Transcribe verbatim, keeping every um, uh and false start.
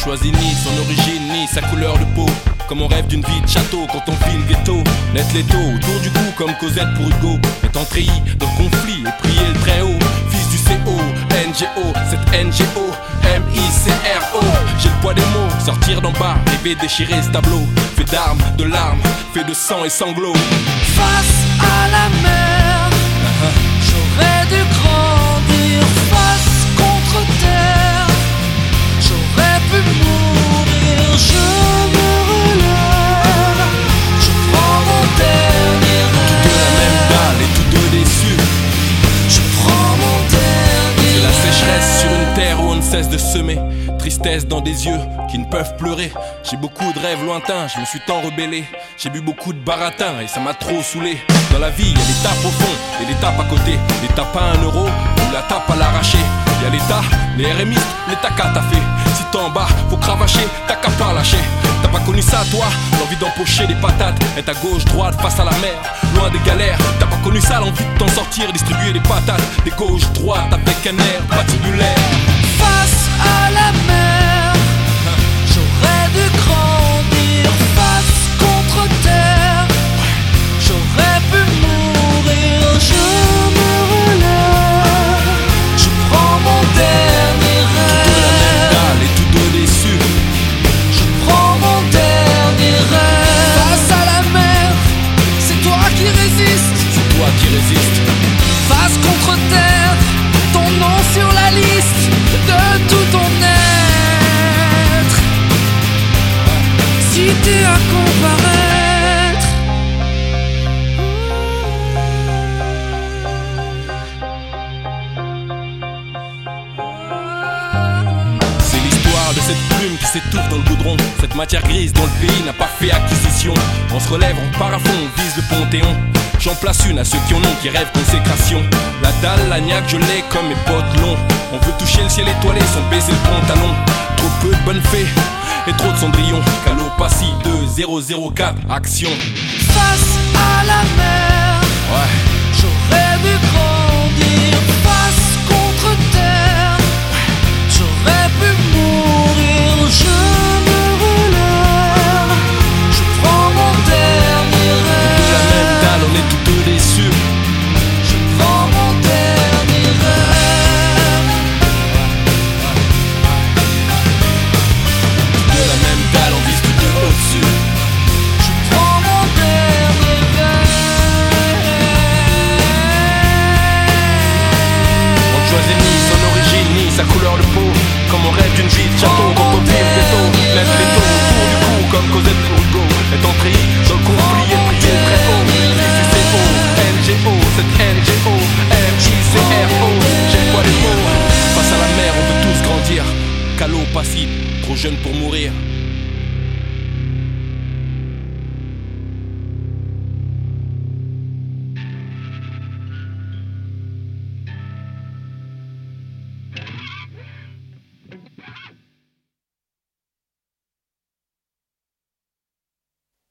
choisit ni son origine ni sa couleur de peau. Comme on rêve d'une vie de château quand on vit le ghetto. Net l'étau autour du cou comme Cosette pour Hugo. Étant treillis dans le conflit et prier le très haut. Fils du C O, N G O, cette N G O, M I C R O. J'ai le poids des mots, sortir d'en bas, rêver déchirer ce tableau. Fait d'armes, de larmes, fait de sang et sanglots. Face à la mer, j'aurais dû grandir. Face contre terre, j'aurais pu mourir. Je me relève, je prends mon dernier rêve. Tous deux la même dalle et tous deux déçus. Je prends mon dernier C'est la rêve. sécheresse sur une terre où on ne cesse de semer. Tristesse dans des yeux qui ne peuvent pleurer. J'ai beaucoup de rêves lointains, je me suis tant rebellé. J'ai bu beaucoup de baratin et ça m'a trop saoulé. Dans la vie, y'a les tapes au fond et les tapes à côté. Les tapes à un euro ou la tape à l'arraché. Y'a l'État, les R M I, les tacas t'as fait. Si t'es en bas, faut cravacher, t'as qu'à pas lâcher. T'as pas connu ça toi, l'envie d'empocher des patates. Être à gauche, droite, face à la mer, loin des galères. T'as pas connu ça, l'envie de t'en sortir, distribuer des patates. Des gauches, droites, avec un air patibulaire. Face à la mer, j'aurais dû grandir. Face contre terre, j'aurais pu mourir. Je me relève, je prends mon dernier rêve. Dalle et tous deux déçus. Je prends mon dernier rêve. Face à la mer, c'est toi qui résistes. C'est toi qui résistes. Face contre terre, ton nom sur la liste de tout ton être. Si t'es à comparaître, C'est l'histoire de cette plume qui s'étouffe dans le goudron. Cette matière grise dont le pays n'a pas fait acquisition. On se relève, on part à fond, on vise le Panthéon. J'en place une à ceux qui en ont, qui rêvent consécration. La dalle, la niaque, je l'ai comme mes potes longs. On veut toucher le ciel étoilé sans baiser le pantalon. Trop peu de bonnes fées et trop de cendrillon. Calopassi deux zéro zéro quatre, action. face à la mer, Ouais. j'aurais dû grandir. Face contre terre, j'aurais pu mourir. Je me relève, je prends mon dernier De la même rêve. dalle, on est tous deux déçus. Je prends mon dernier rêve. De la même dalle, on vise tous deux au-dessus. Je prends mon dernier rêve. On ne choisit ni son origine ni sa couleur de peau. Comme on rêve d'une vie de château quand on vit le ghetto. Lève les taux autour du cou comme Cosette pour Hugo. Étant treillis dans le conflit et prier très haut. Fils du C O, N G O, cette N G O, M I C R O. J'ai le poids des mots. Face à la mer, on veut tous grandir. Calot, passif, trop jeune pour mourir.